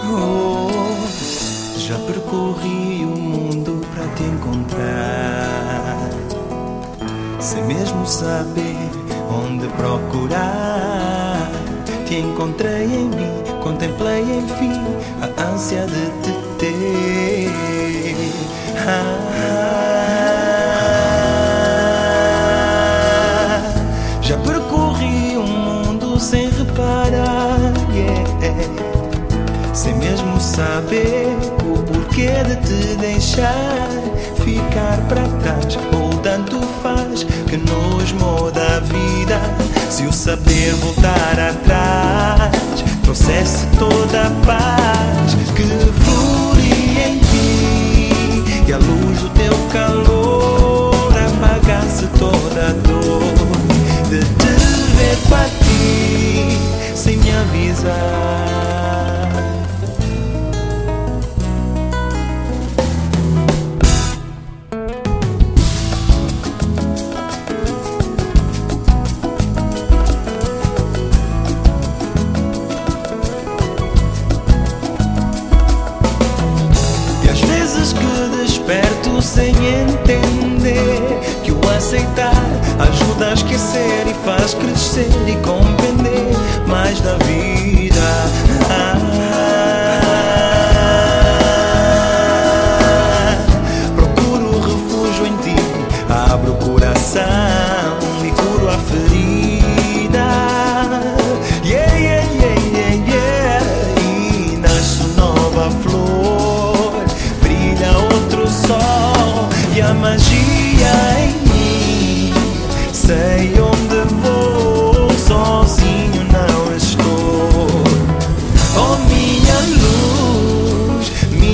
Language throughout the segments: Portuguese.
Já percorri o mundo para te encontrar, sem mesmo saber onde procurar. Te encontrei em mim, contemplei enfim a ânsia de te ter. Já percorri o mundo sem reparar, sem mesmo saber o porquê de te deixar ficar para trás. Ou tanto faz que nos muda a vida, se o saber voltar atrás trouxesse toda a paz que floria em ti, e a luz do teu calor apagasse toda a dor de te ver partir sem me avisar. Desperto sem entender que o aceitar ajuda a esquecer e faz crescer e compreender mais da vida. Procuro refúgio em ti, abro o coração e curo a ferida. Yeah, yeah, yeah, yeah, yeah. E nasce nova flor, brilha outro sol e a magia em mim. Sei onde vou, sozinho não estou. Oh, minha luz,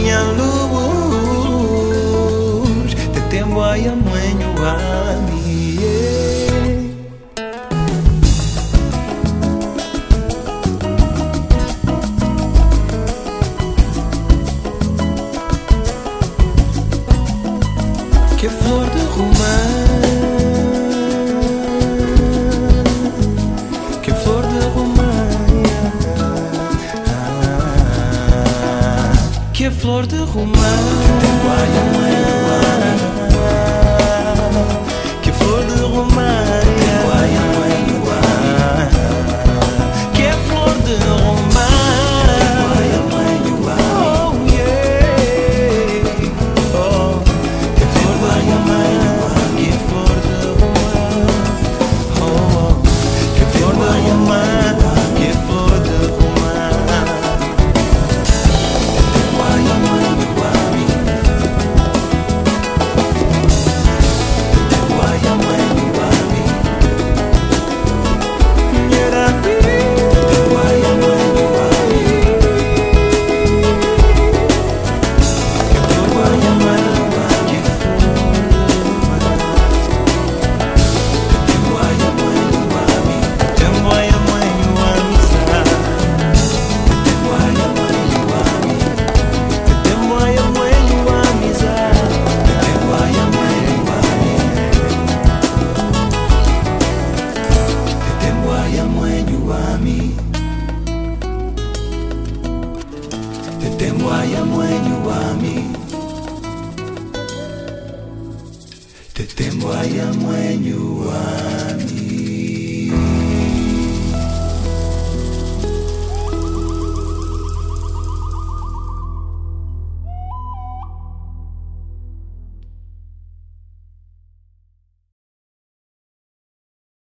te tengo aí amanhã a mim. Que flor de romã, que flor de romã, que flor de romã, que flor de romã, que flor de romã. Te tengo ahí amueño a mí. Te tengo ahí amueño a mí.